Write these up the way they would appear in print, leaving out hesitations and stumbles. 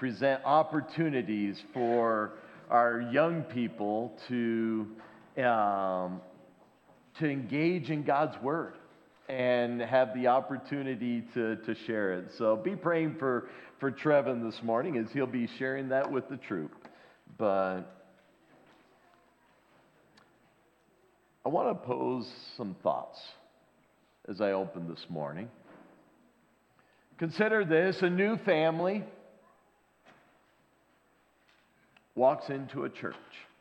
present opportunities for our young people to engage in God's Word and have the opportunity to share it. So be praying for Trevin this morning as he'll be sharing that with the troop. But I want to pose some thoughts as I open this morning. Consider this: a new family walks into a church.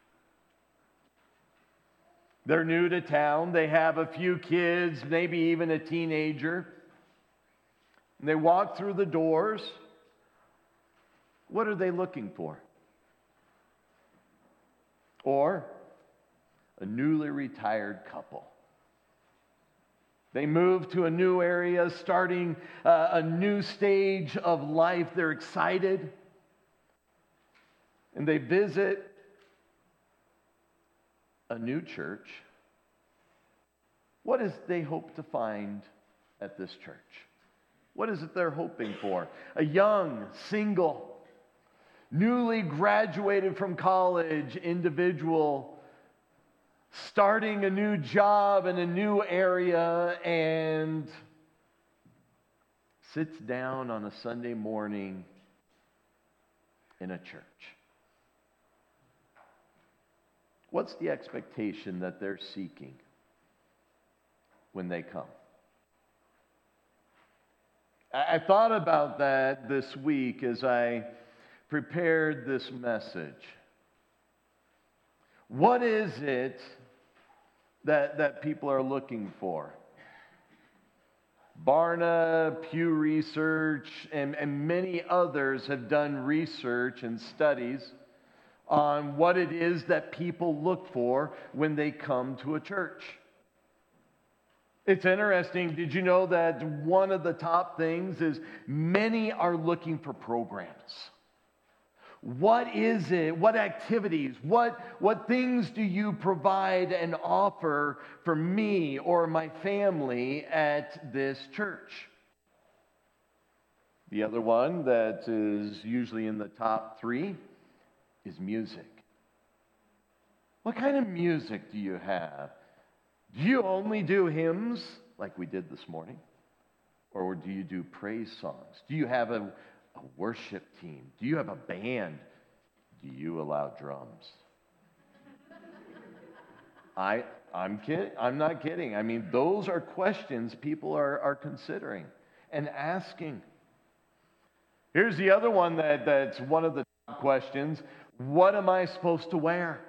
They're new to town. They have a few kids, maybe even a teenager. And they walk through the doors. What are they looking for? Or a newly retired couple. They move to a new area, starting a new stage of life. They're excited. And they visit a new church. What is they hope to find at this church? What is it they're hoping for? A young, single, newly graduated from college individual starting a new job in a new area and sits down on a Sunday morning in a church. What's the expectation that they're seeking when they come? I thought about that this week as I prepared this message. What is it that people are looking for? Barna, Pew Research, and many others have done research and studies on what it is that people look for when they come to a church. It's interesting. Did you know that one of the top things is many are looking for programs? What is it? What activities? What things do you provide and offer for me or my family at this church? The other one that is usually in the top three is music. What kind of music do you have? Do you only do hymns like we did this morning? Or do you do praise songs? Do you have a worship team? Do you have a band? Do you allow drums? I'm kidding. I'm not kidding. I mean, those are questions people are considering and asking. Here's the other one that's one of the top questions. What am I supposed to wear?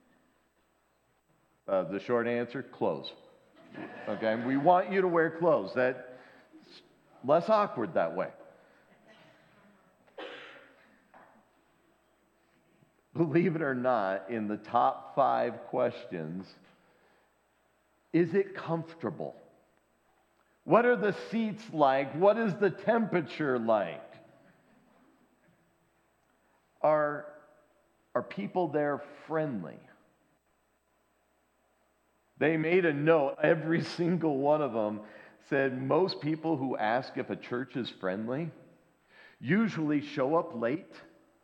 The short answer, clothes. Okay, we want you to wear clothes. That's less awkward that way. Believe it or not, in the top 5 questions, is it comfortable? What are the seats like? What is the temperature like? Are people there friendly? They made a note, every single one of them said most people who ask if a church is friendly usually show up late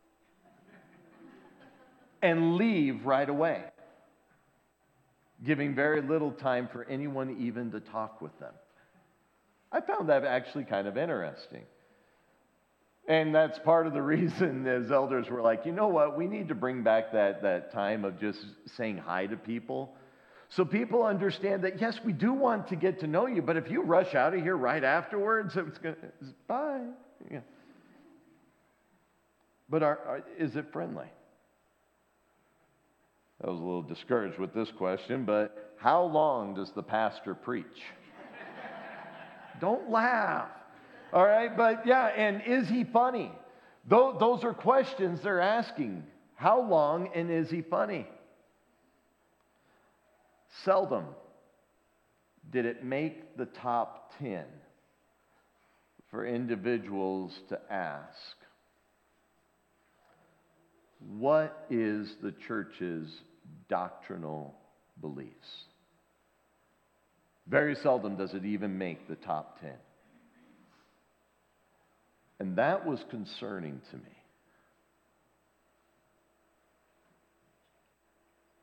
and leave right away, giving very little time for anyone even to talk with them. I found that actually kind of interesting. And that's part of the reason as elders were like, you know what, we need to bring back that time of just saying hi to people. So people understand that, yes, we do want to get to know you, but if you rush out of here right afterwards, bye. Yeah. But is it friendly? I was a little discouraged with this question, but how long does the pastor preach? Don't laugh. All right, but yeah, and is he funny? Those are questions they're asking. How long, and is he funny? Seldom did it make the top 10 for individuals to ask, what is the church's doctrinal beliefs? Very seldom does it even make the top 10. And that was concerning to me.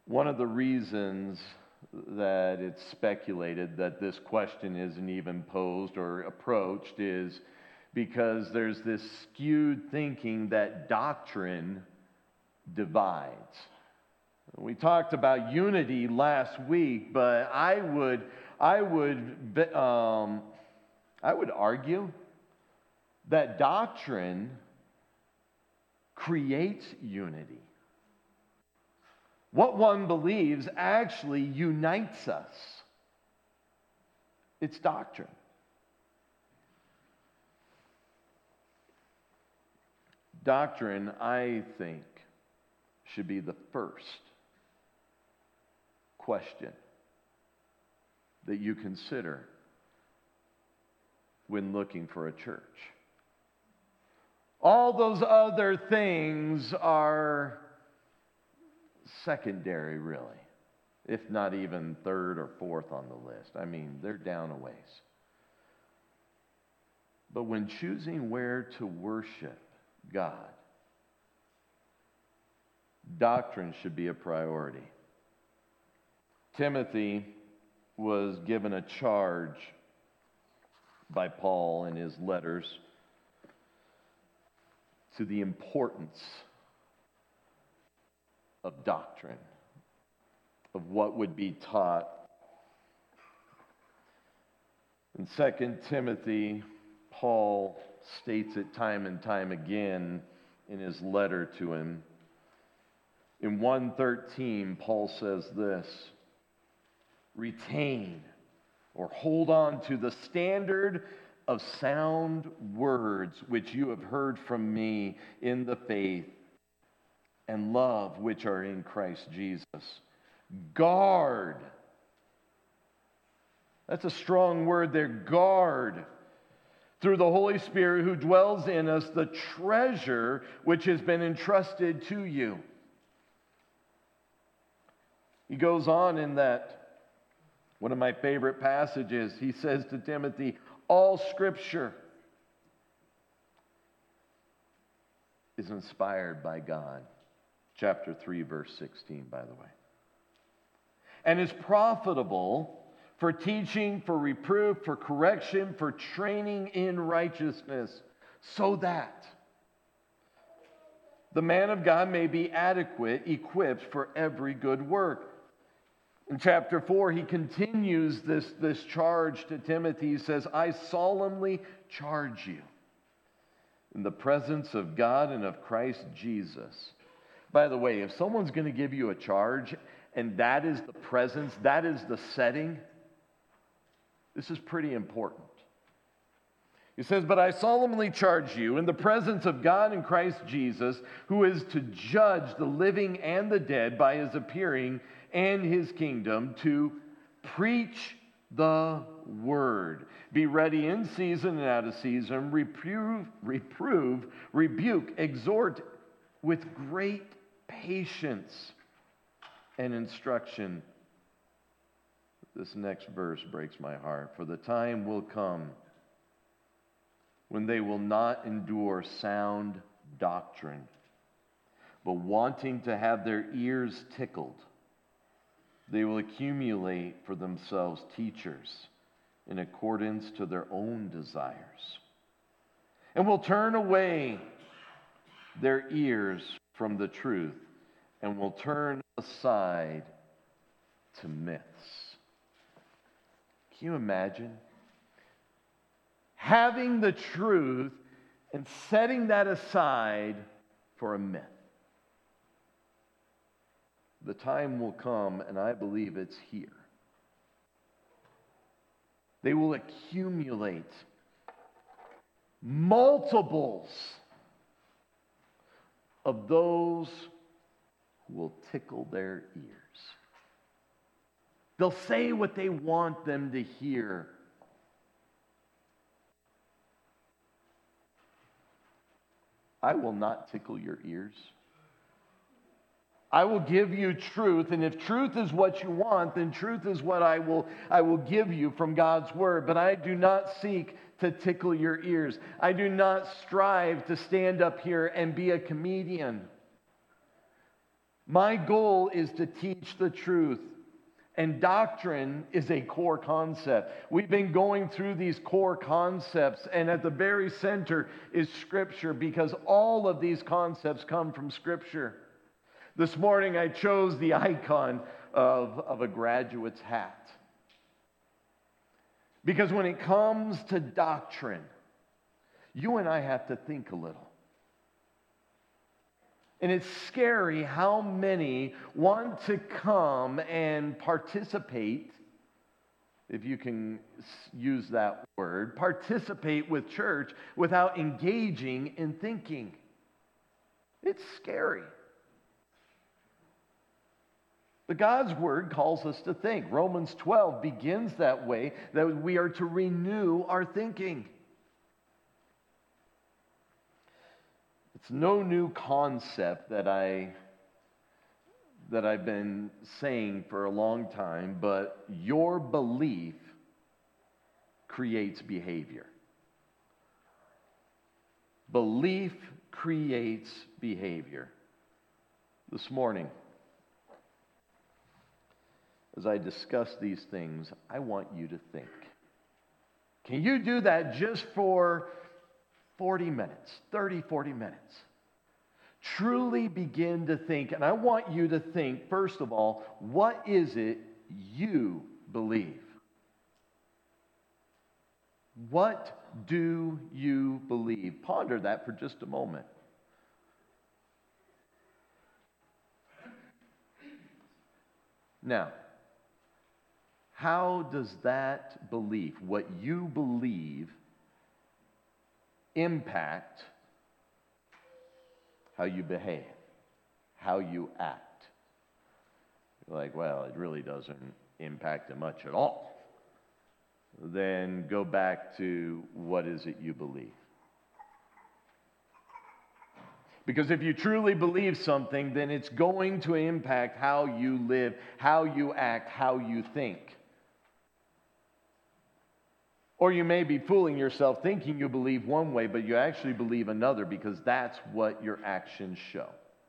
One of the reasons that it's speculated that this question isn't even posed or approached is because there's this skewed thinking that doctrine divides. We talked about unity last week, but I would argue that doctrine creates unity. What one believes actually unites us. It's doctrine. Doctrine, I think, should be the first question that you consider when looking for a church. All those other things are secondary, really, if not even third or fourth on the list. I mean, they're down a ways. But when choosing where to worship God, doctrine should be a priority. Timothy was given a charge by Paul in his letters to the importance of doctrine, of what would be taught. In 2 Timothy, Paul states it time and time again in his letter to him. In 1:13, Paul says this: retain or hold on to the standard of sound words which you have heard from me in the faith and love which are in Christ Jesus. Guard. That's a strong word there. Guard. Through the Holy Spirit who dwells in us, the treasure which has been entrusted to you. He goes on in that, one of my favorite passages, he says to Timothy, all Scripture is inspired by God. Chapter 3, verse 16, by the way. And is profitable for teaching, for reproof, for correction, for training in righteousness, so that the man of God may be adequate, equipped for every good work. In chapter 4, he continues this charge to Timothy. He says, I solemnly charge you in the presence of God and of Christ Jesus. By the way, if someone's going to give you a charge and that is the presence, that is the setting, this is pretty important. He says, but I solemnly charge you in the presence of God and Christ Jesus, who is to judge the living and the dead by his appearing and his kingdom, to preach the word. Be ready in season and out of season. Reprove, rebuke, exhort with great patience and instruction. This next verse breaks my heart. For the time will come when they will not endure sound doctrine, but wanting to have their ears tickled, they will accumulate for themselves teachers in accordance to their own desires, and will turn away their ears from the truth and will turn aside to myths. Can you imagine having the truth and setting that aside for a myth? The time will come, and I believe it's here. They will accumulate multiples of those who will tickle their ears. They'll say what they want them to hear. I will not tickle your ears. I will give you truth, and if truth is what you want, then truth is what I will give you from God's word. But I do not seek to tickle your ears. I do not strive to stand up here and be a comedian. My goal is to teach the truth. And doctrine is a core concept. We've been going through these core concepts, and at the very center is Scripture, because all of these concepts come from Scripture. This morning I chose the icon of a graduate's hat. Because when it comes to doctrine, you and I have to think a little. And it's scary how many want to come and participate, if you can use that word, participate with church without engaging in thinking. It's scary. But God's Word calls us to think. Romans 12 begins that way, that we are to renew our thinking. It's no new concept that I've been saying for a long time, but your belief creates behavior. Belief creates behavior. This morning, as I discuss these things, I want you to think. Can you do that just for 40 minutes, 30, 40 minutes? Truly begin to think, and I want you to think, first of all, what is it you believe? What do you believe? Ponder that for just a moment. Now, how does that belief, what you believe, impact how you behave, how you act? You're like, well, it really doesn't impact it much at all. Then go back to, what is it you believe? Because if you truly believe something, then it's going to impact how you live, how you act, how you think. Or you may be fooling yourself thinking you believe one way, but you actually believe another, because that's what your actions show.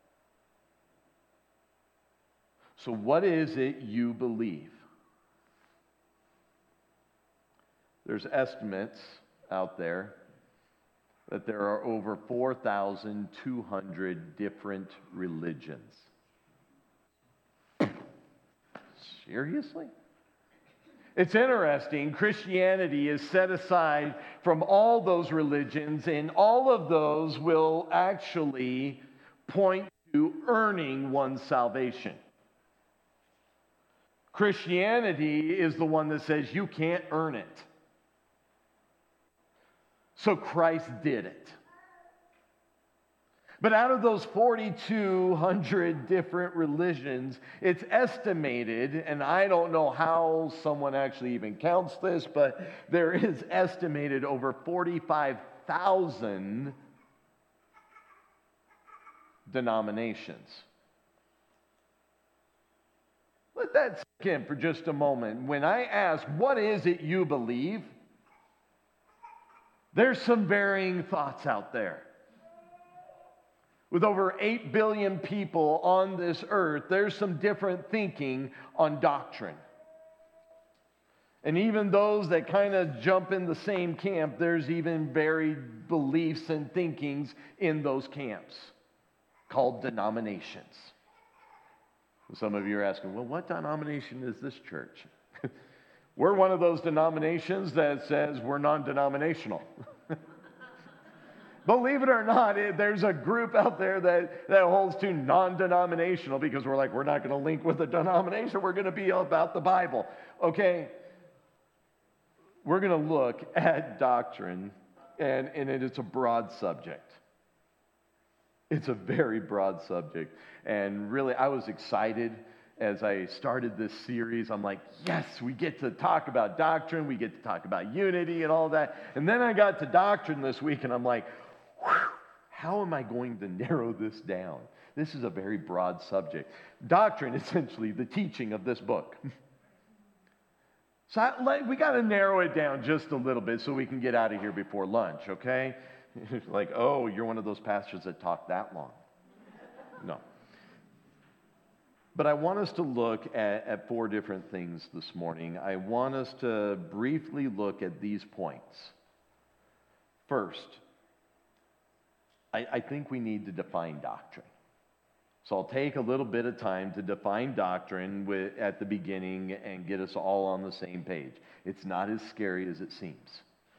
So what is it you believe? There's estimates out there that there are over 4,200 different religions. Seriously? It's interesting. Christianity is set aside from all those religions, and all of those will actually point to earning one's salvation. Christianity is the one that says you can't earn it. So Christ did it. But out of those 4,200 different religions, it's estimated, and I don't know how someone actually even counts this, but there is estimated over 45,000 denominations. Let that sink in for just a moment. When I ask, what is it you believe? There's some varying thoughts out there. With over 8 billion people on this earth, there's some different thinking on doctrine. And even those that kind of jump in the same camp, there's even varied beliefs and thinkings in those camps called denominations. Some of you are asking, well, what denomination is this church? We're one of those denominations that says we're non-denominational. Believe it or not, there's a group out there that holds to non-denominational, because we're like, we're not going to link with a denomination. We're going to be about the Bible. Okay? We're going to look at doctrine, and it's a broad subject. It's a very broad subject. And really, I was excited as I started this series. I'm like, yes, we get to talk about doctrine. We get to talk about unity and all that. And then I got to doctrine this week, and I'm like, how am I going to narrow this down? This is a very broad subject. Doctrine, essentially, the teaching of this book. So we got to narrow it down just a little bit so we can get out of here before lunch, okay? Like, oh, you're one of those pastors that talk that long. No. But I want us to look at four different things this morning. I want us to briefly look at these points. First, I think we need to define doctrine. So I'll take a little bit of time to define doctrine at the beginning and get us all on the same page. It's not as scary as it seems.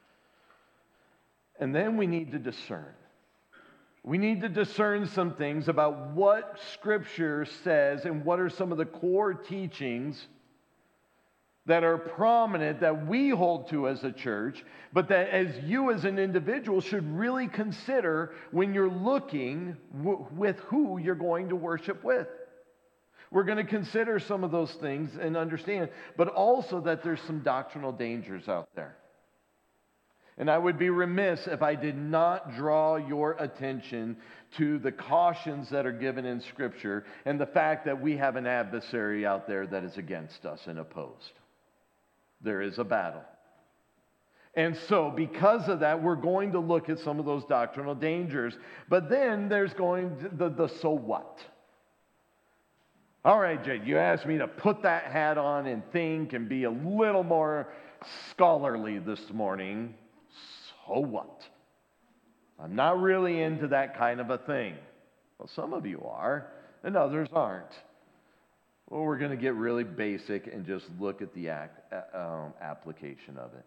And then we need to discern. We need to discern some things about what Scripture says and what are some of the core teachings that are prominent that we hold to as a church, but that as you as an individual should really consider when you're looking with who you're going to worship with. We're going to consider some of those things and understand, but also that there's some doctrinal dangers out there. And I would be remiss if I did not draw your attention to the cautions that are given in Scripture and the fact that we have an adversary out there that is against us and opposed. There is a battle. And so, because of that, we're going to look at some of those doctrinal dangers. But then there's going to the so what. All right, Jade, you asked me to put that hat on and think and be a little more scholarly this morning. So what? I'm not really into that kind of a thing. Well, some of you are, and others aren't. Well, we're going to get really basic and just look at the application of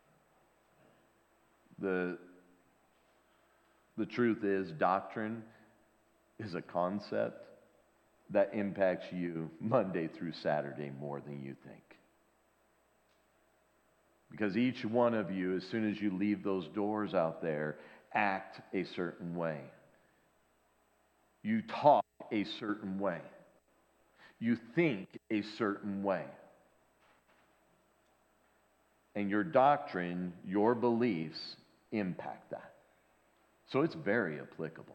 it. The truth is, doctrine is a concept that impacts you Monday through Saturday more than you think. Because each one of you, as soon as you leave those doors out there, act a certain way. You talk a certain way. You think a certain way. And your doctrine, your beliefs impact that. So it's very applicable.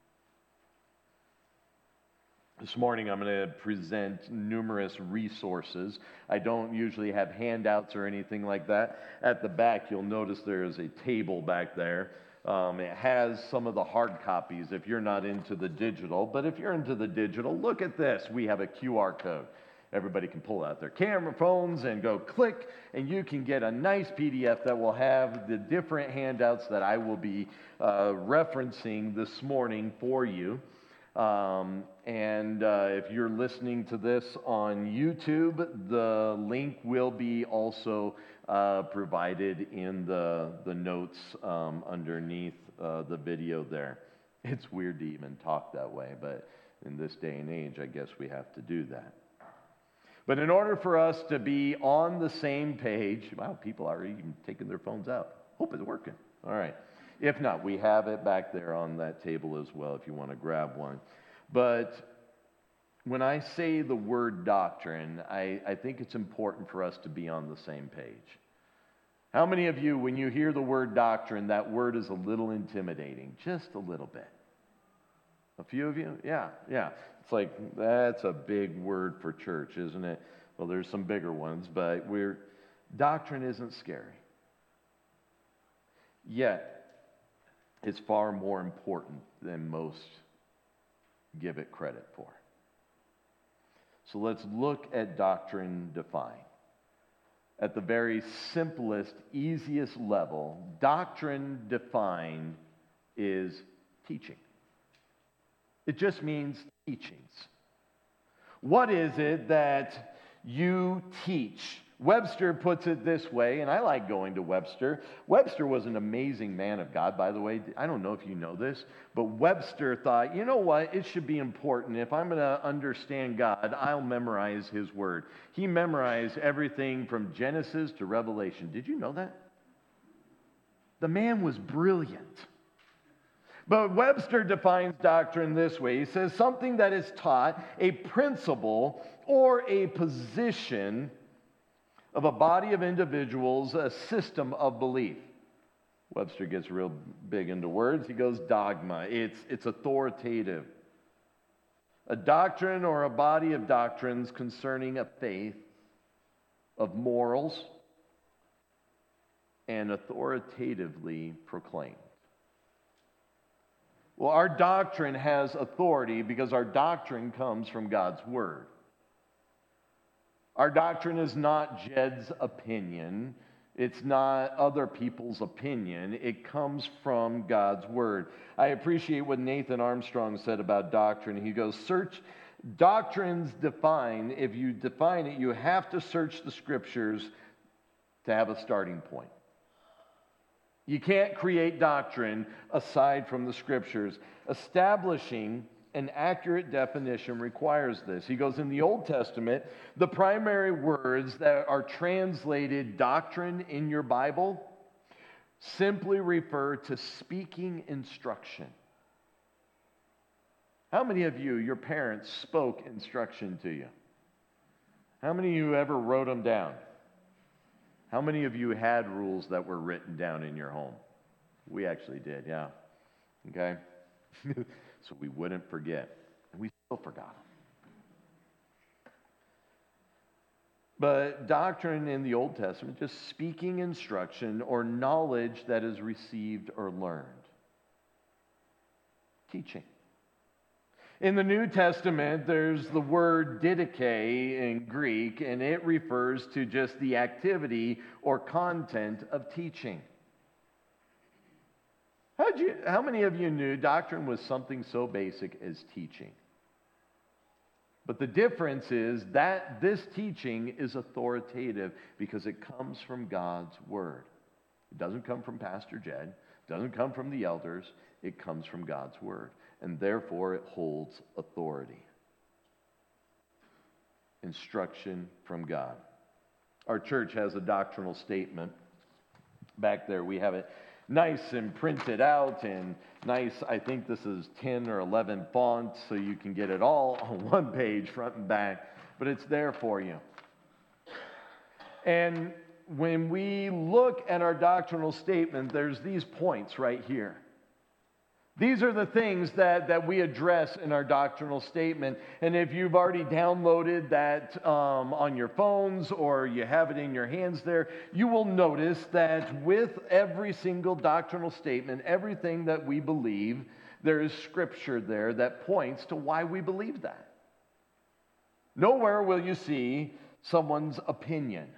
This morning I'm going to present numerous resources. I don't usually have handouts or anything like that. At the back you'll notice there is a table back there. It has some of the hard copies if you're not into the digital. But if you're into the digital, look at this. We have a QR code. Everybody can pull out their camera phones and go click, and you can get a nice PDF that will have the different handouts that I will be referencing this morning for you. If you're listening to this on YouTube, the link will be also provided in the notes underneath the video there. It's weird to even talk that way, but in this day and age, I guess we have to do that. But in order for us to be on the same page, wow, people are even taking their phones out. Hope it's working. All right. If not, we have it back there on that table as well if you want to grab one. But when I say the word doctrine, I think it's important for us to be on the same page. How many of you, when you hear the word doctrine, that word is a little intimidating? Just a little bit. A few of you? Yeah. It's like, that's a big word for church, isn't it? Well, there's some bigger ones, but doctrine isn't scary. Yet, it's far more important than most give it credit for. So let's look at doctrine defined. At the very simplest, easiest level, doctrine defined is teaching. It just means teachings. What is it that you teach? Webster puts it this way, and I like going to Webster. Webster was an amazing man of God, by the way. I don't know if you know this, but Webster thought, you know what? It should be important. If I'm going to understand God, I'll memorize His Word. He memorized everything from Genesis to Revelation. Did you know that? The man was brilliant. But Webster defines doctrine this way. He says something that is taught, a principle or a position of a body of individuals, a system of belief. Webster gets real big into words. He goes dogma. It's authoritative. A doctrine or a body of doctrines concerning a faith, of morals, and authoritatively proclaimed. Well, our doctrine has authority because our doctrine comes from God's Word. Our doctrine is not Jed's opinion. It's not other people's opinion. It comes from God's Word. I appreciate what Nathan Armstrong said about doctrine. He goes, doctrines define, if you define it, you have to search the Scriptures to have a starting point. You can't create doctrine aside from the Scriptures. Establishing an accurate definition requires this. He goes, in the Old Testament, the primary words that are translated doctrine in your Bible simply refer to speaking instruction. How many of you, your parents, spoke instruction to you? How many of you ever wrote them down? How many of you had rules that were written down in your home? We actually did, yeah. Okay? So we wouldn't forget. And we still forgot them. But doctrine in the Old Testament, just speaking instruction or knowledge that is received or learned. Teaching. In the New Testament, there's the word didache in Greek, and it refers to just the activity or content of teaching. How many of you knew doctrine was something so basic as teaching? But the difference is that this teaching is authoritative because it comes from God's Word. It doesn't come from Pastor Jed. It doesn't come from the elders. It comes from God's Word. And therefore it holds authority. Instruction from God. Our church has a doctrinal statement. Back there we have it nice and printed out and nice, I think this is 10 or 11 fonts, so you can get it all on one page, front and back, but it's there for you. And when we look at our doctrinal statement, there's these points right here. These are the things that we address in our doctrinal statement. And if you've already downloaded that on your phones or you have it in your hands there, you will notice that with every single doctrinal statement, everything that we believe, there is scripture there that points to why we believe that. Nowhere will you see someone's opinion.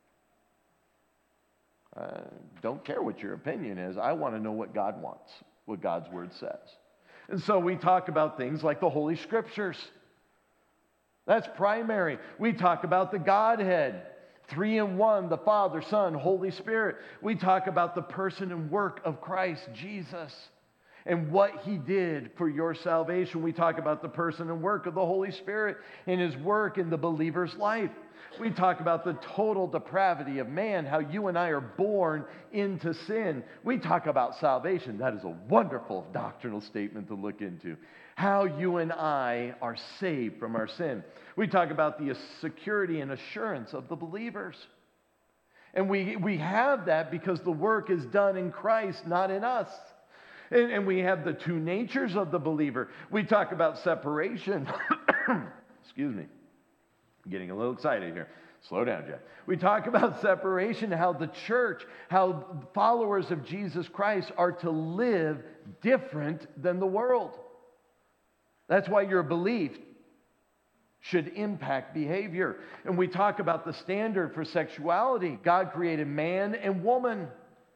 Don't care what your opinion is. I want to know what God wants. What God's Word says. And so we talk about things like the Holy Scriptures. That's primary. We talk about the Godhead, 3 in 1, the Father, Son, Holy Spirit. We talk about the person and work of Christ Jesus and what He did for your salvation. We talk about the person and work of the Holy Spirit and His work in the believer's life. We talk about the total depravity of man, how you and I are born into sin. We talk about salvation. That is a wonderful doctrinal statement to look into. How you and I are saved from our sin. We talk about the security and assurance of the believers. And we have that because the work is done in Christ, not in us. And we have the two natures of the believer. We talk about separation. Excuse me. Getting a little excited here. Slow down, Jeff. We talk about separation, how the church, how followers of Jesus Christ are to live different than the world. That's why your belief should impact behavior. And we talk about the standard for sexuality. God created man and woman.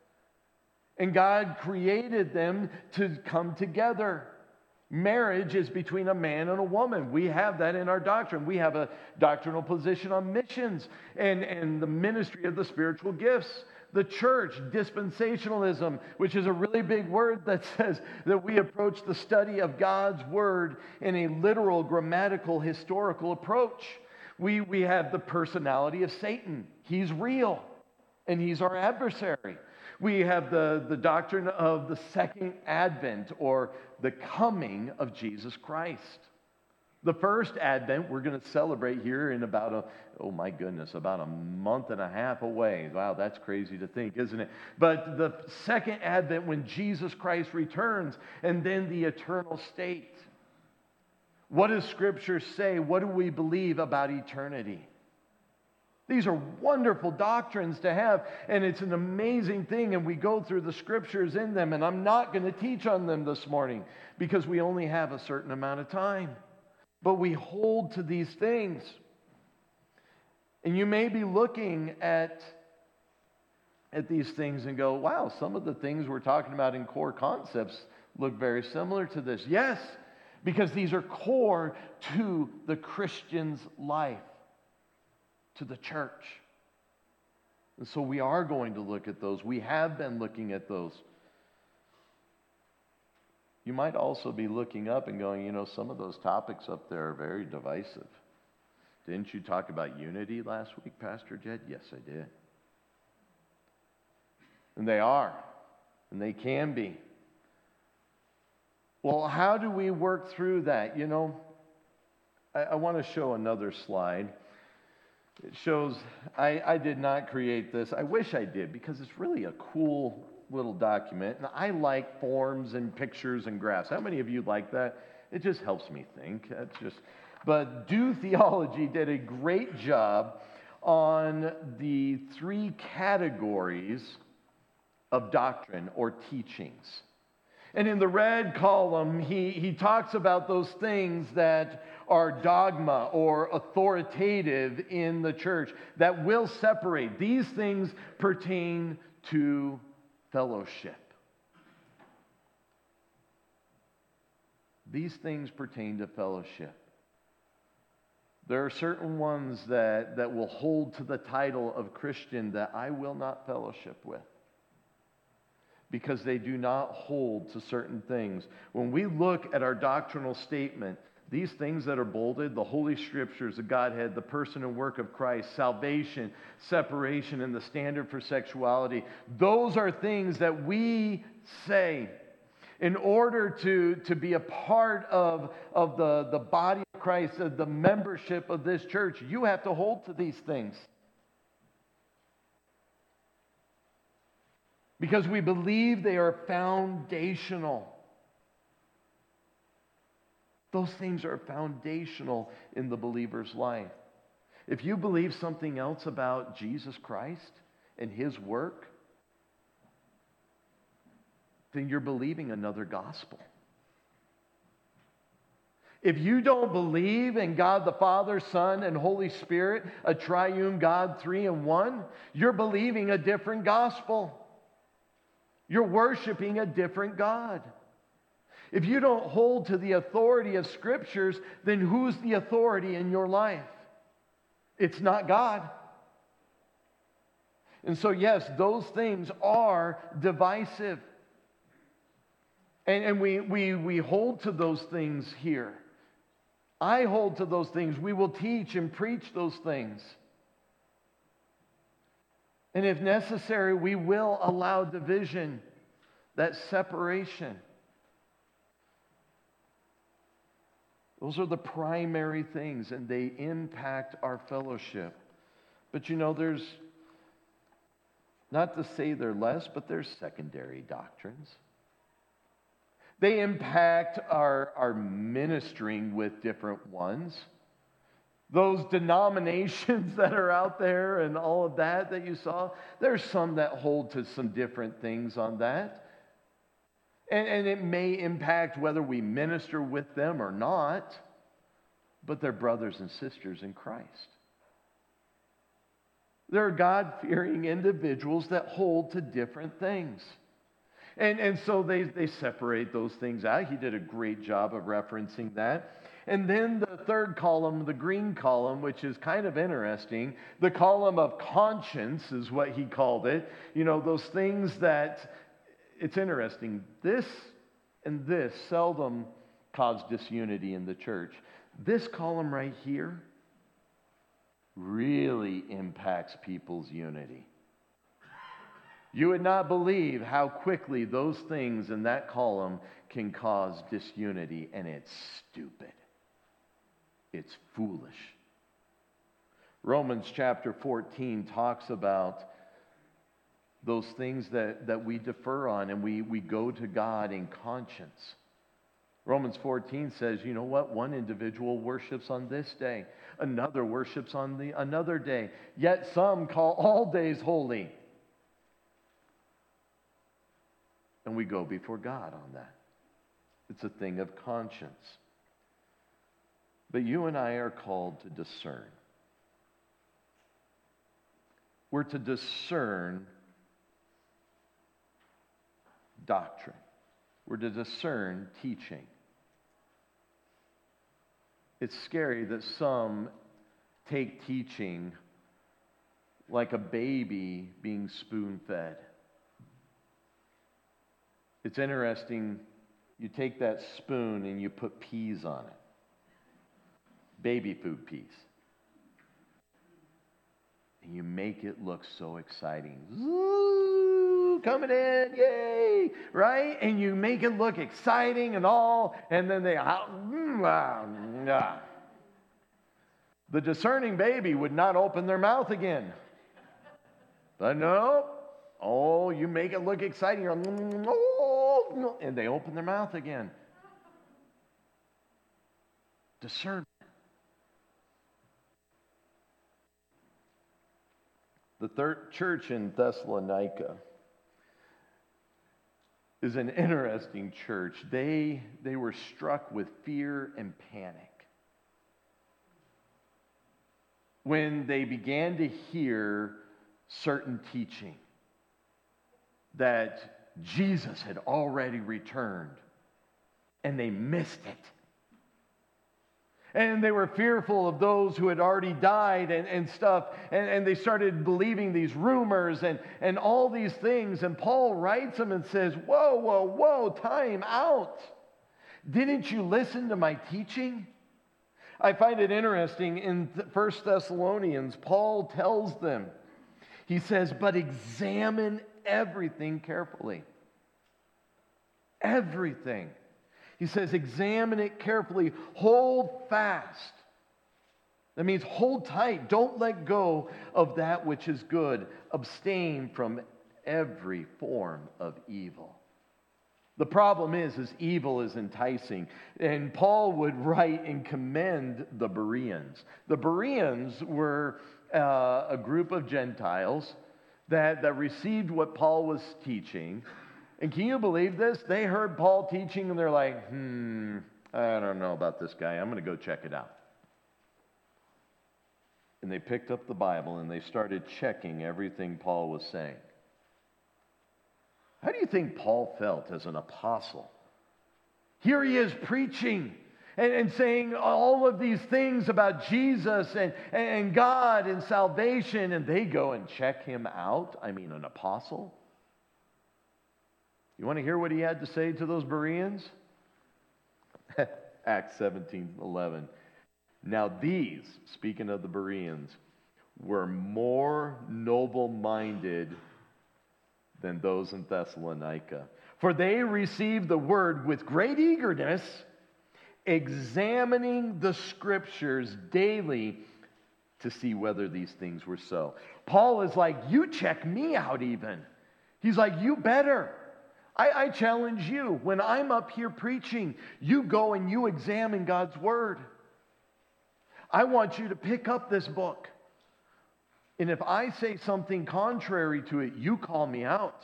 And God created them to come together. Marriage is between a man and a woman. We have that in our doctrine. We have a doctrinal position on missions and the ministry of the spiritual gifts. The church, dispensationalism, which is a really big word that says that we approach the study of God's Word in a literal, grammatical, historical approach. We have the personality of Satan. He's real, and he's our adversary. We have the doctrine of the second advent, or the coming of Jesus Christ. The first advent we're going to celebrate here in about a month and a half away. Wow, that's crazy to think, isn't it? But the second advent, when Jesus Christ returns, and then the eternal state. What does Scripture say? What do we believe about eternity? These are wonderful doctrines to have, and it's an amazing thing, and we go through the Scriptures in them, and I'm not going to teach on them this morning because we only have a certain amount of time. But we hold to these things. And you may be looking at these things and go, wow, some of the things we're talking about in core concepts look very similar to this. Yes, because these are core to the Christian's life, to the church. And so we are going to look at those. We have been looking at those. You might also be looking up and going, some of those topics up there are very divisive. Didn't you talk about unity last week, Pastor Jed? Yes, I did. And they are, and they can be. Well, how do we work through that? I want to show another slide. It shows, I did not create this. I wish I did, because it's really a cool little document. And I like forms and pictures and graphs. How many of you like that? It just helps me think. But Do Theology did a great job on the 3 categories of doctrine or teachings. And in the red column, he talks about those things that are dogma or authoritative in the church that will separate. These things pertain to fellowship. These things pertain to fellowship. There are certain ones that will hold to the title of Christian that I will not fellowship with, because they do not hold to certain things. When we look at our doctrinal statement, these things that are bolded, the Holy Scriptures, the Godhead, the person and work of Christ, salvation, separation, and the standard for sexuality, those are things that we say in order to be a part of the body of Christ, of the membership of this church. You have to hold to these things, because we believe they are foundational. Those things are foundational in the believer's life. If you believe something else about Jesus Christ and His work, then you're believing another gospel. If you don't believe in God the Father, Son, and Holy Spirit, a triune God, 3 in 1, you're believing a different gospel. You're worshiping a different God. If you don't hold to the authority of Scriptures, then who's the authority in your life? It's not God. And so, yes, those things are divisive. And we hold to those things here. I hold to those things. We will teach and preach those things. And if necessary, we will allow division, that separation. Those are the primary things, and they impact our fellowship. But there's, not to say they're less, but there's secondary doctrines. They impact our ministering with different ones. Those denominations that are out there and all of that you saw, there's some that hold to some different things on that. And it may impact whether we minister with them or not, but they're brothers and sisters in Christ. There are God-fearing individuals that hold to different things. And so they separate those things out. He did a great job of referencing that. And then the third column, the green column, which is kind of interesting, the column of conscience is what he called it. Those things that, it's interesting, this and this seldom cause disunity in the church. This column right here really impacts people's unity. You would not believe how quickly those things in that column can cause disunity, and it's stupid. It's foolish. Romans chapter 14 talks about those things that we defer on, and we go to God in conscience. Romans 14 says, you know what? One individual worships on this day. Another worships on another day. Yet some call all days holy. And we go before God on that. It's a thing of conscience. But you and I are called to discern. We're to discern doctrine. We're to discern teaching. It's scary that some take teaching like a baby being spoon-fed. It's interesting, you take that spoon and you put peas on it. Baby food peas. And you make it look so exciting. Ooh, coming in, yay, right? And you make it look exciting and all, and then the discerning baby would not open their mouth again. But no, you make it look exciting, and they open their mouth again. Discernment. The third church in Thessalonica is an interesting church. They were struck with fear and panic when they began to hear certain teaching that Jesus had already returned, and they missed it. And they were fearful of those who had already died and stuff. And they started believing these rumors and all these things. And Paul writes them and says, whoa, time out. Didn't you listen to my teaching? I find it interesting in 1 Thessalonians, Paul tells them, he says, but examine everything carefully. Everything. He says, examine it carefully. Hold fast. That means hold tight. Don't let go of that which is good. Abstain from every form of evil. The problem is evil is enticing. And Paul would write and commend the Bereans. The Bereans were a group of Gentiles that received what Paul was teaching. And can you believe this? They heard Paul teaching and they're like, I don't know about this guy. I'm going to go check it out. And they picked up the Bible and they started checking everything Paul was saying. How do you think Paul felt as an apostle? Here he is preaching and saying all of these things about Jesus and God and salvation, and they go and check him out. I mean, an apostle? You want to hear what he had to say to those Bereans? Acts 17:11. Now these, speaking of the Bereans, were more noble-minded than those in Thessalonica. For they received the word with great eagerness, examining the scriptures daily to see whether these things were so. Paul is like, you check me out even. He's like, you better. I challenge you, when I'm up here preaching, you go and you examine God's word. I want you to pick up this book. And if I say something contrary to it, you call me out.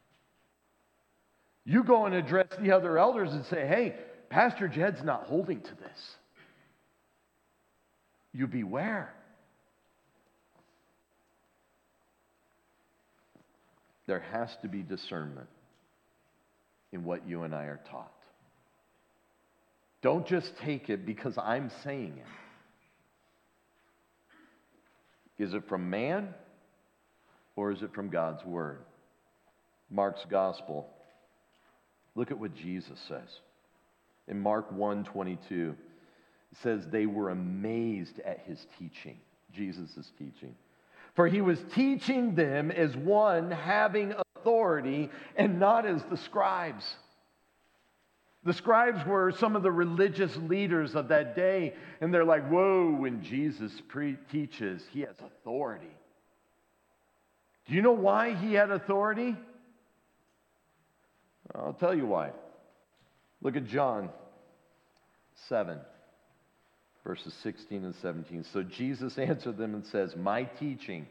You go and address the other elders and say, hey, Pastor Jed's not holding to this. You beware. There has to be discernment in what you and I are taught. Don't just take it because I'm saying it. Is it from man or is it from God's word? Mark's gospel. Look at what Jesus says. In Mark 1:22, it says they were amazed at his teaching, Jesus' teaching. For he was teaching them as one having authority and not as the scribes. The scribes were some of the religious leaders of that day, and they're like, whoa, when Jesus teaches, he has authority. Do you know why he had authority? I'll tell you why. Look at John 7, verses 16 and 17. So Jesus answered them and says, my teaching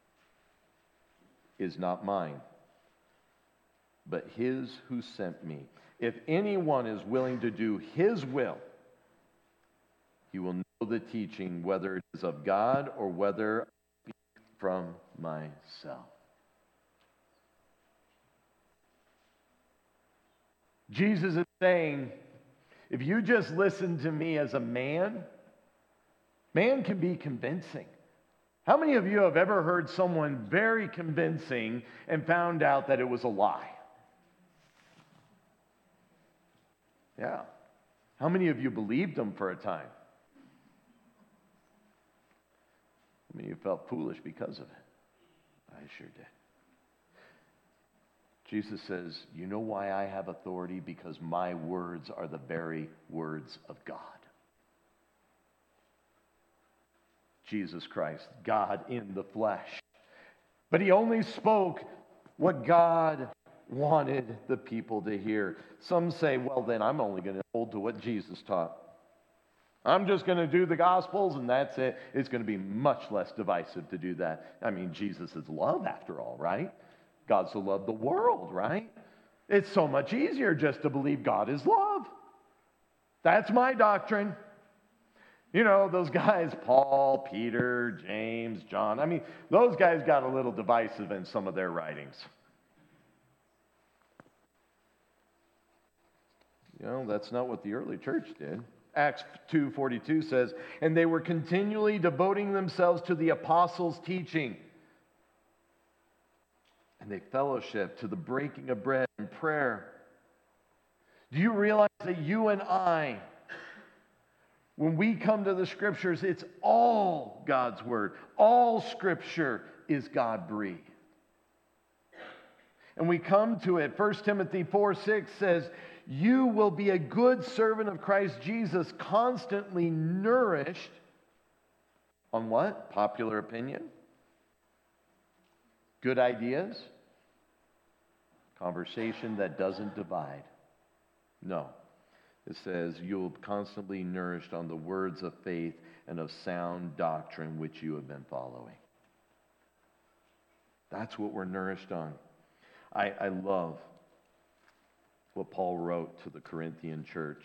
is not mine, but his who sent me. If anyone is willing to do his will, he will know the teaching, whether it is of God or whether from myself. Jesus is saying, if you just listen to me as a man, man can be convincing. How many of you have ever heard someone very convincing and found out that it was a lie? Yeah. How many of you believed them for a time? How many of you felt foolish because of it? I sure did. Jesus says, you know why I have authority? Because my words are the very words of God. Jesus Christ, God in the flesh. But he only spoke what God wanted the people to hear. Some say, well, then I'm only going to hold to what Jesus taught. I'm just going to do the Gospels and that's it. It's going to be much less divisive to do that. I mean, Jesus is love after all, right? God so loved the world, right? It's so much easier just to believe God is love. That's my doctrine. You know, those guys, Paul, Peter, James, John, I mean, those guys got a little divisive in some of their writings. You know, that's not what the early church did. Acts 2:42 says, and they were continually devoting themselves to the apostles' teaching. And they fellowship to the breaking of bread and prayer. Do you realize that you and I, when we come to the Scriptures, it's all God's Word. All Scripture is God-breathed. And we come to it. 1 Timothy 4:6 says, you will be a good servant of Christ Jesus, constantly nourished on what? Popular opinion? Good ideas? Conversation that doesn't divide? No. It says you'll constantly nourished on the words of faith and of sound doctrine which you have been following. That's what we're nourished on. I love what Paul wrote to the Corinthian church.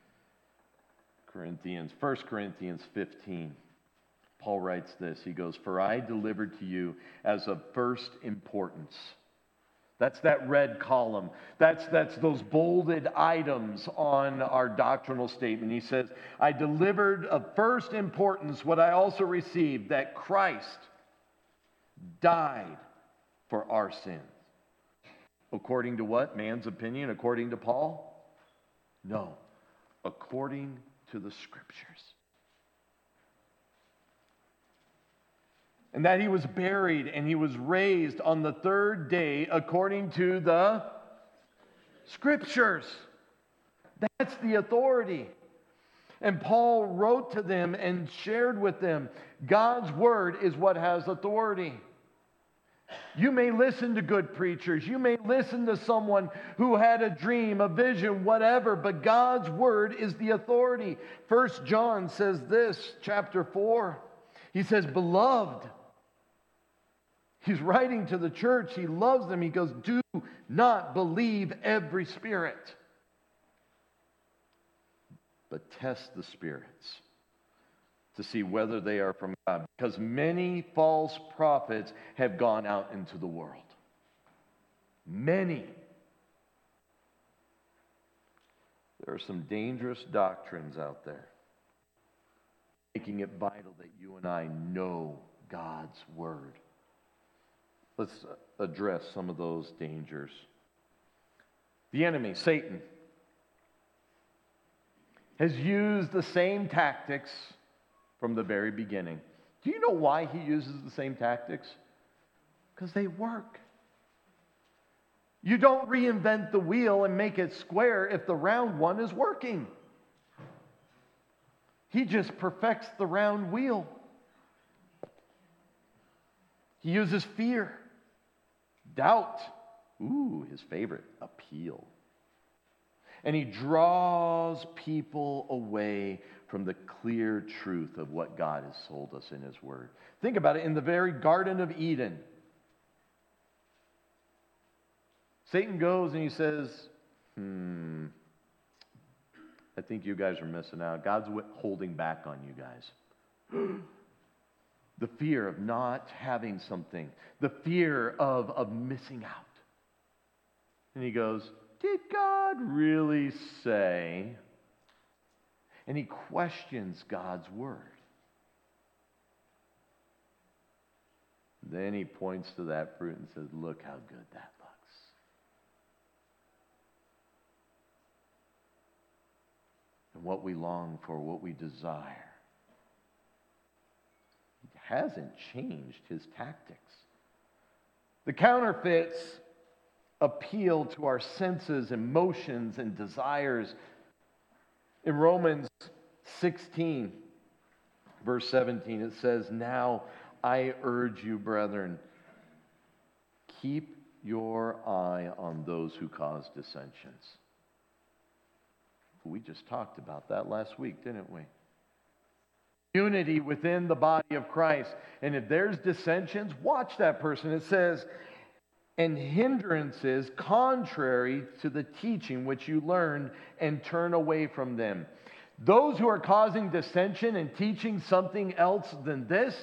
1 Corinthians 15. Paul writes this. He goes, for I delivered to you as of first importance. That's that red column. That's those bolded items on our doctrinal statement. He says, I delivered of first importance what I also received, that Christ died for our sins. According to what? Man's opinion? According to Paul? No. According to the Scriptures. And that he was buried and he was raised on the third day according to the Scriptures. That's the authority. And Paul wrote to them and shared with them, God's Word is what has authority. You may listen to good preachers. You may listen to someone who had a dream, a vision, whatever, but God's Word is the authority. 1 John says this, chapter 4. He says, beloved. He's writing to the church. He loves them. He goes, do not believe every spirit, but test the spirits to see whether they are from God, because many false prophets have gone out into the world. Many. There are some dangerous doctrines out there, making it vital that you and I know God's Word. Let's address some of those dangers. The enemy, Satan, has used the same tactics from the very beginning. Do you know why he uses the same tactics? Because they work. You don't reinvent the wheel and make it square if the round one is working. He just perfects the round wheel. He uses fear, doubt, his favorite, appeal. And he draws people away from the clear truth of what God has told us in His Word. Think about it. In the very Garden of Eden, Satan goes and he says, I think you guys are missing out. God's holding back on you guys. The fear of not having something. The fear of missing out. And he goes, did God really say? And he questions God's word. Then he points to that fruit and says, look how good that looks. And what we long for, what we desire. He hasn't changed his tactics. The counterfeits appeal to our senses, emotions, and desires. In Romans 16, verse 17, it says, now I urge you, brethren, keep your eye on those who cause dissensions. We just talked about that last week, didn't we? Unity within the body of Christ. And if there's dissensions, watch that person. It says, and hindrances contrary to the teaching which you learned, and turn away from them. Those who are causing dissension and teaching something else than this,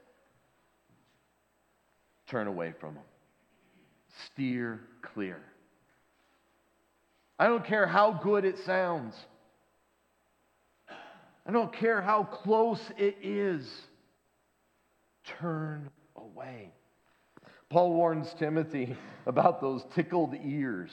turn away from them. Steer clear. I don't care how good it sounds. I don't care how close it is. Turn away. Paul warns Timothy about those tickled ears.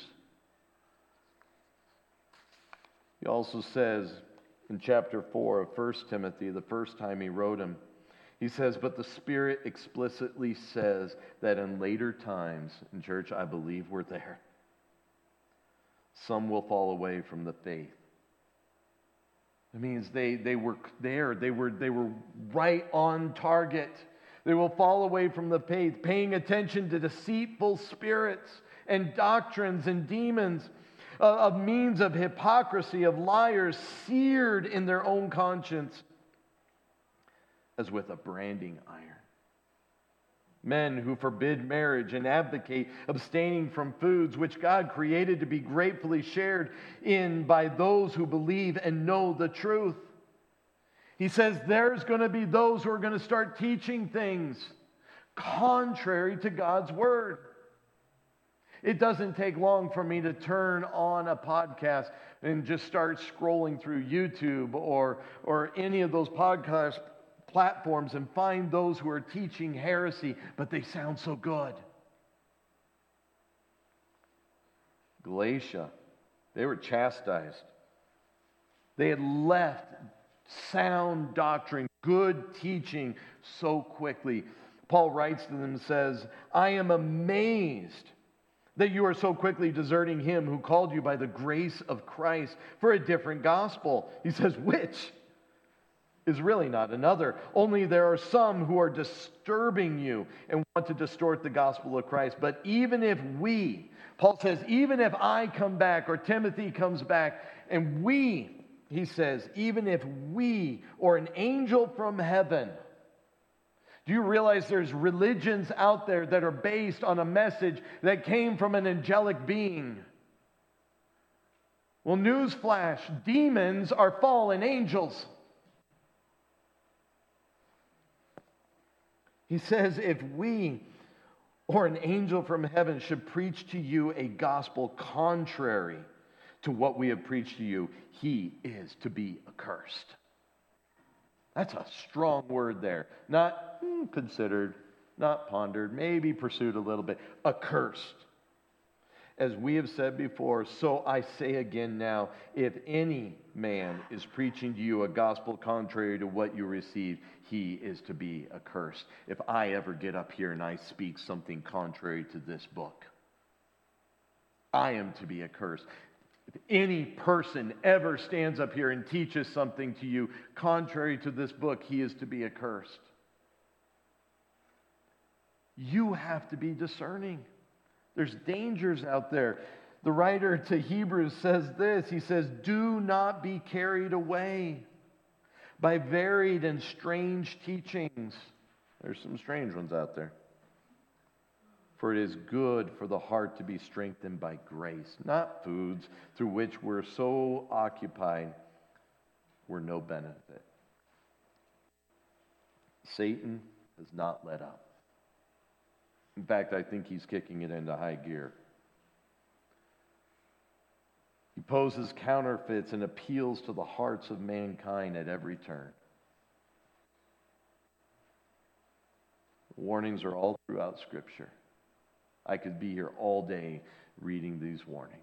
He also says in chapter 4 of 1 Timothy, the first time he wrote him, he says, but the Spirit explicitly says that in later times, in church, I believe we're there, some will fall away from the faith. It means they were there. They were right on target. They will fall away from the faith, paying attention to deceitful spirits and doctrines and demons, of means of hypocrisy, of liars, seared in their own conscience, as with a branding iron. Men who forbid marriage and advocate abstaining from foods which God created to be gratefully shared in by those who believe and know the truth. He says there's going to be those who are going to start teaching things contrary to God's word. It doesn't take long for me to turn on a podcast and just start scrolling through YouTube or any of those podcast platforms and find those who are teaching heresy, but they sound so good. Galatia, they were chastised. They had left sound doctrine, good teaching so quickly. Paul writes to them and says, I am amazed that you are so quickly deserting him who called you by the grace of Christ for a different gospel. He says, which is really not another. Only there are some who are disturbing you and want to distort the gospel of Christ. But even if we, Paul says, even if I come back or Timothy comes back and he says, even if we or an angel from heaven, do you realize there's religions out there that are based on a message that came from an angelic being? Well, newsflash, demons are fallen angels. He says, if we or an angel from heaven should preach to you a gospel contrary to what we have preached to you, he is to be accursed. That's a strong word there. Not considered, not pondered, maybe pursued a little bit. Accursed. As we have said before, so I say again now, if any man is preaching to you a gospel contrary to what you received, he is to be accursed. If I ever get up here and I speak something contrary to this book, I am to be accursed. If any person ever stands up here and teaches something to you contrary to this book, he is to be accursed. You have to be discerning. There's dangers out there. The writer to Hebrews says this. He says, do not be carried away by varied and strange teachings. There's some strange ones out there. For it is good for the heart to be strengthened by grace, not foods through which we're so occupied we're no benefit. Satan has not let up. In fact, I think he's kicking it into high gear. He poses counterfeits and appeals to the hearts of mankind at every turn. Warnings are all throughout Scripture. I could be here all day reading these warnings.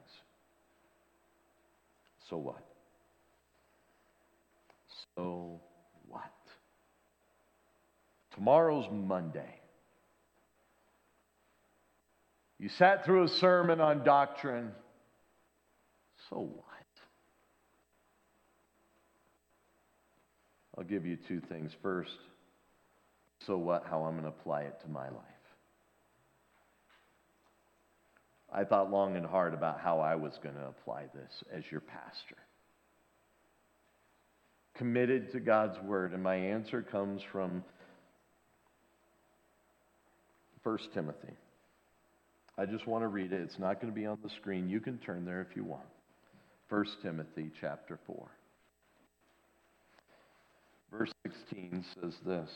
So what? So what? Tomorrow's Monday. You sat through a sermon on doctrine. So what? I'll give you two things. First, so what? How I'm going to apply it to my life. I thought long and hard about how I was going to apply this as your pastor. Committed to God's word, and my answer comes from 1 Timothy. I just want to read it. It's not going to be on the screen. You can turn there if you want. 1 Timothy chapter 4. Verse 16 says this.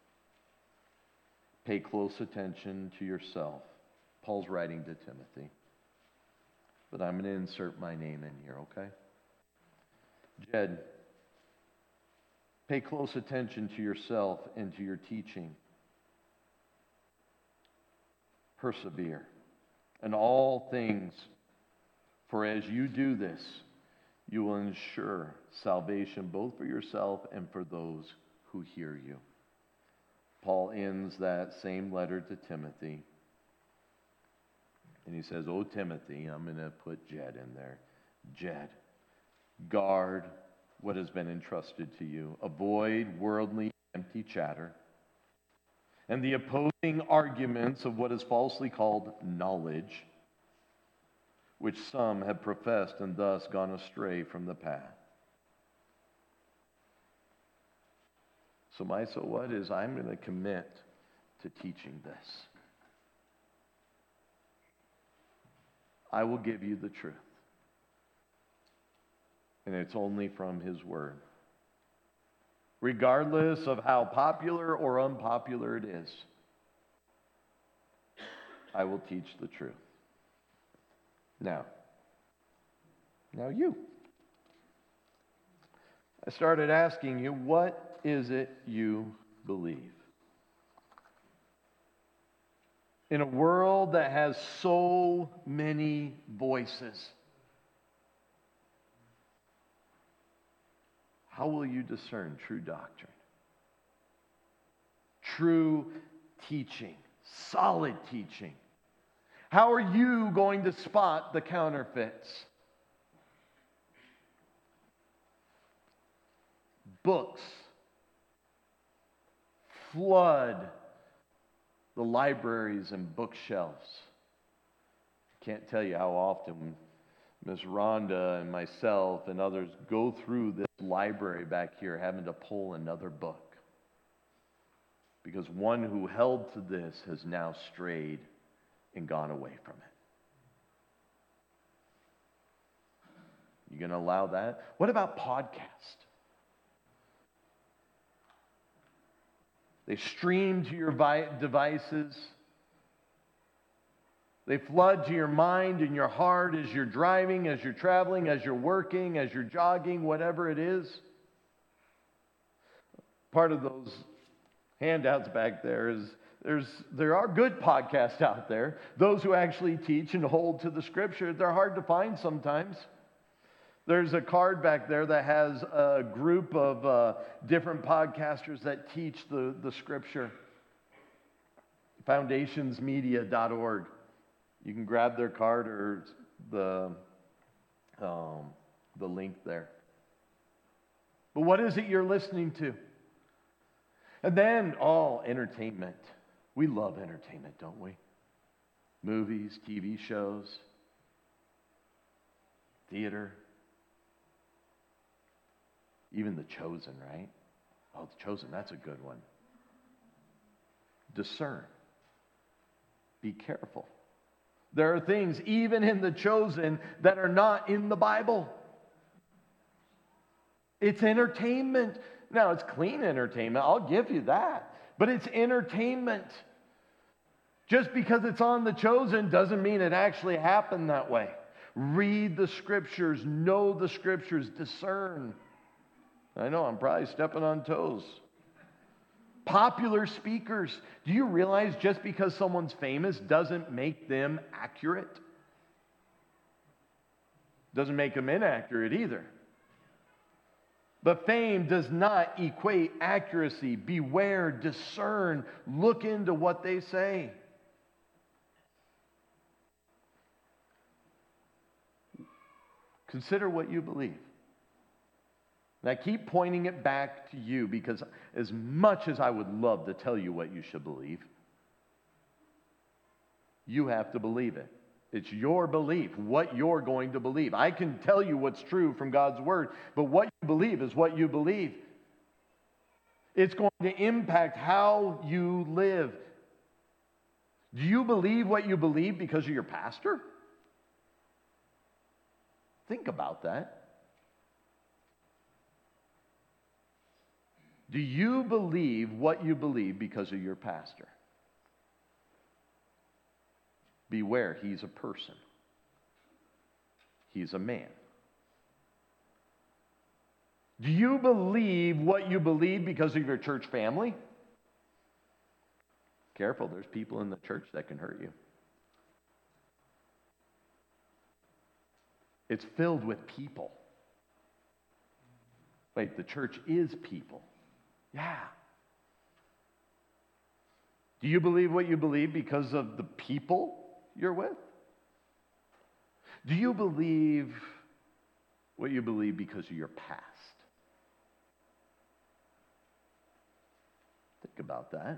Pay close attention to yourself. Paul's writing to Timothy. But I'm going to insert my name in here, okay? Jed, pay close attention to yourself and to your teaching. Persevere in all things, for as you do this, you will ensure salvation both for yourself and for those who hear you. Paul ends that same letter to Timothy. And he says, "Oh, Timothy," I'm going to put Jed in there. Jed, guard what has been entrusted to you. Avoid worldly, empty chatter and the opposing arguments of what is falsely called knowledge, which some have professed and thus gone astray from the path. So my so what is I'm going to commit to teaching this. I will give you the truth. And it's only from His Word. Regardless of how popular or unpopular it is, I will teach the truth. Now you. I started asking you, what is it you believe? In a world that has so many voices, how will you discern true doctrine? True teaching, solid teaching. How are you going to spot the counterfeits? Books flood the libraries and bookshelves. I can't tell you how often Miss Rhonda and myself and others go through this library back here having to pull another book. Because one who held to this has now strayed and gone away from it. You going to allow that? What about podcasts? They stream to your devices. They flood to your mind and your heart as you're driving, as you're traveling, as you're working, as you're jogging, whatever it is. Part of those handouts back there is there are good podcasts out there. Those who actually teach and hold to the Scripture, they're hard to find sometimes. There's a card back there that has a group of different podcasters that teach the Scripture. Foundationsmedia.org. You can grab their card or the link there. But what is it you're listening to? And then, entertainment. We love entertainment, don't we? Movies, TV shows, theater. Even The Chosen, right? Oh, The Chosen, that's a good one. Discern. Be careful. There are things, even in The Chosen, that are not in the Bible. It's entertainment. Now, it's clean entertainment. I'll give you that. but it's entertainment. Just because it's on The Chosen doesn't mean it actually happened that way. Read the Scriptures, know the Scriptures, discern. I know I'm probably stepping on toes. Popular speakers. Do you realize just because someone's famous doesn't make them accurate? Doesn't make them inaccurate either. But fame does not equate accuracy. Beware, discern, look into what they say. Consider what you believe. And I keep pointing it back to you because as much as I would love to tell you what you should believe, you have to believe it. It's your belief, what you're going to believe. I can tell you what's true from God's Word, but what you believe is what you believe. It's going to impact how you live. Do you believe what you believe because of your pastor? Think about that. Do you believe what you believe because of your pastor? Beware, he's a person. He's a man. Do you believe what you believe because of your church family? Careful, there's people in the church that can hurt you. It's filled with people. Wait, the church is people. Yeah. Do you believe what you believe because of the people you're with? Do you believe what you believe because of your past? Think about that.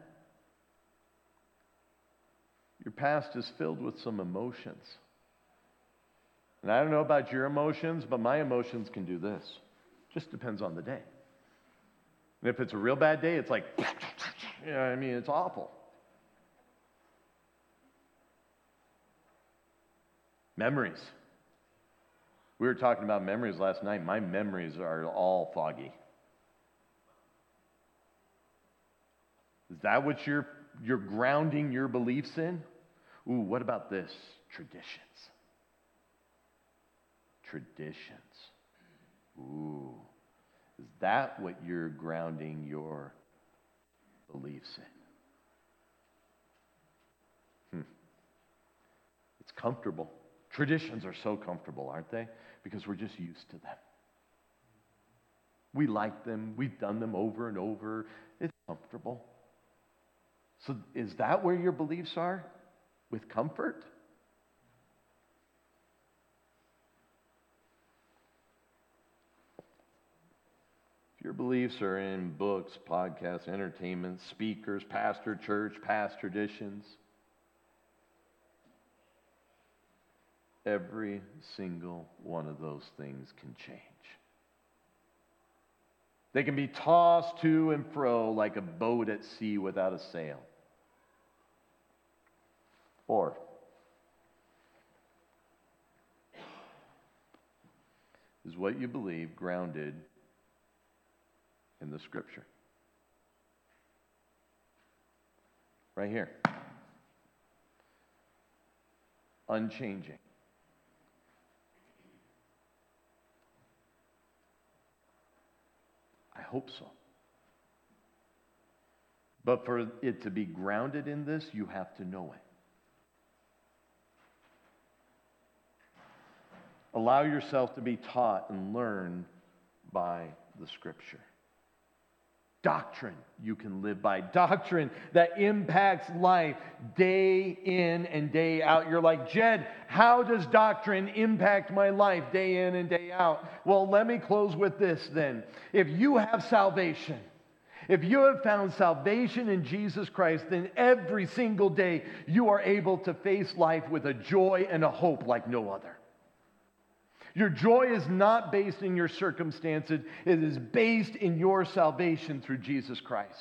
Your past is filled with some emotions. And I don't know about your emotions, but my emotions can do this. Just depends on the day. And if it's a real bad day, it's like, it's awful. Memories. We were talking about memories last night. My memories are all foggy. Is that what you're grounding your beliefs in? Ooh, what about this? Traditions. Traditions. Ooh. Is that what you're grounding your beliefs in? It's comfortable. Traditions are so comfortable, aren't they? Because we're just used to them. We like them. We've done them over and over. It's comfortable. So is that where your beliefs are? With comfort? If your beliefs are in books, podcasts, entertainment, speakers, pastor, church, past traditions, every single one of those things can change. They can be tossed to and fro like a boat at sea without a sail. Or is what you believe grounded in the Scripture? Right here. Unchanging. I hope so. But for it to be grounded in this, you have to know it. Allow yourself to be taught and learned by the Scripture. Doctrine you can live by. Doctrine that impacts life day in and day out. You're like, Jed, how does doctrine impact my life day in and day out? Well, let me close with this then. If you have salvation, if you have found salvation in Jesus Christ, then every single day you are able to face life with a joy and a hope like no other. Your joy is not based in your circumstances. It is based in your salvation through Jesus Christ.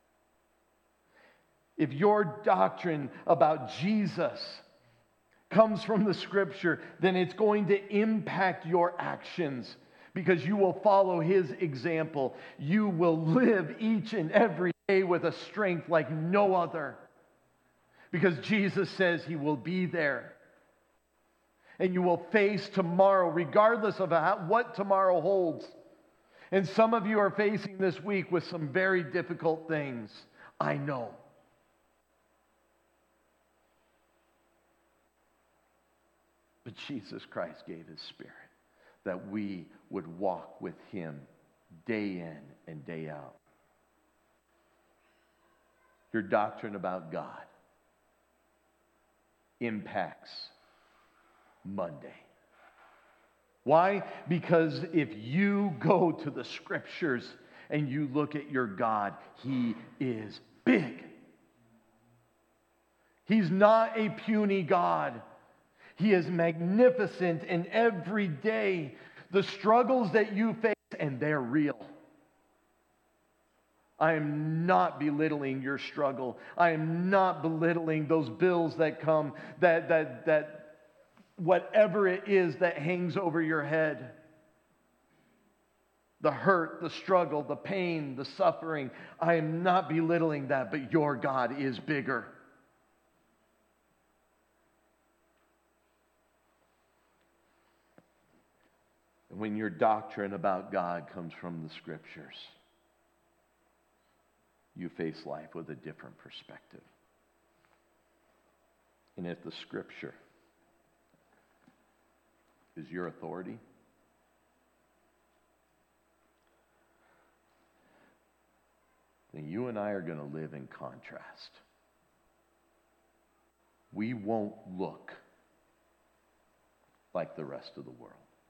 If your doctrine about Jesus comes from the Scripture, then it's going to impact your actions because you will follow his example. You will live each and every day with a strength like no other, because Jesus says he will be there. And you will face tomorrow, regardless of what tomorrow holds. And some of you are facing this week with some very difficult things. I know. But Jesus Christ gave his Spirit that we would walk with him day in and day out. Your doctrine about God impacts Monday. Why? Because if you go to the Scriptures and you look at your God, he is big. He's not a puny God. He is magnificent in every day. The struggles that you face, and they're real. I am not belittling your struggle. I am not belittling those bills that come, that whatever it is that hangs over your head. The hurt, the struggle, the pain, the suffering. I am not belittling that, but your God is bigger. And when your doctrine about God comes from the Scriptures, you face life with a different perspective. And if the Scripture is your authority, then you and I are going to live in contrast. We won't look like the rest of the world.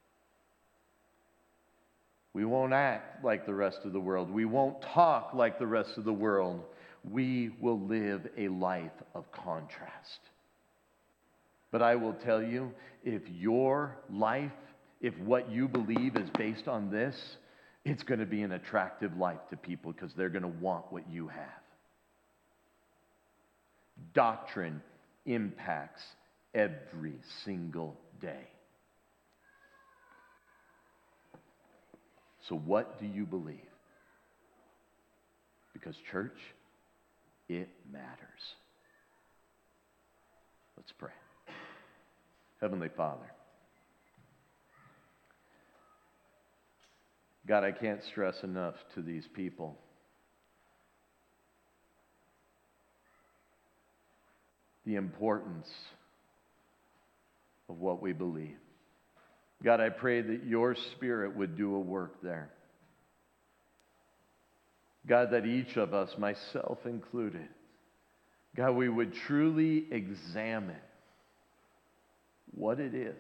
We won't act like the rest of the world. We won't talk like the rest of the world. We will live a life of contrast. But I will tell you, if your life, if what you believe is based on this, it's going to be an attractive life to people because they're going to want what you have. Doctrine impacts every single day. So what do you believe? Because church, it matters. Let's pray. Heavenly Father, God, I can't stress enough to these people the importance of what we believe. God, I pray that your Spirit would do a work there. God, that each of us, myself included, God, we would truly examine what it is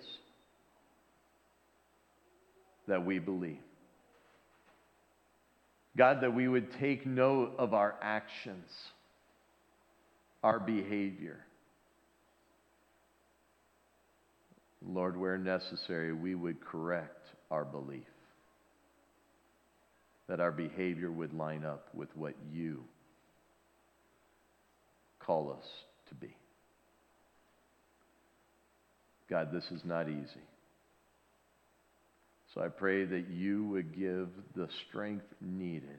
that we believe. God, that we would take note of our actions, our behavior. Lord, where necessary, we would correct our belief. That our behavior would line up with what you call us to be. God, this is not easy. So I pray that you would give the strength needed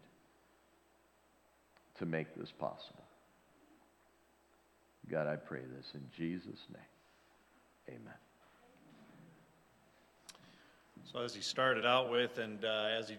to make this possible. God, I pray this in Jesus' name. Amen. So as he started out with, and as he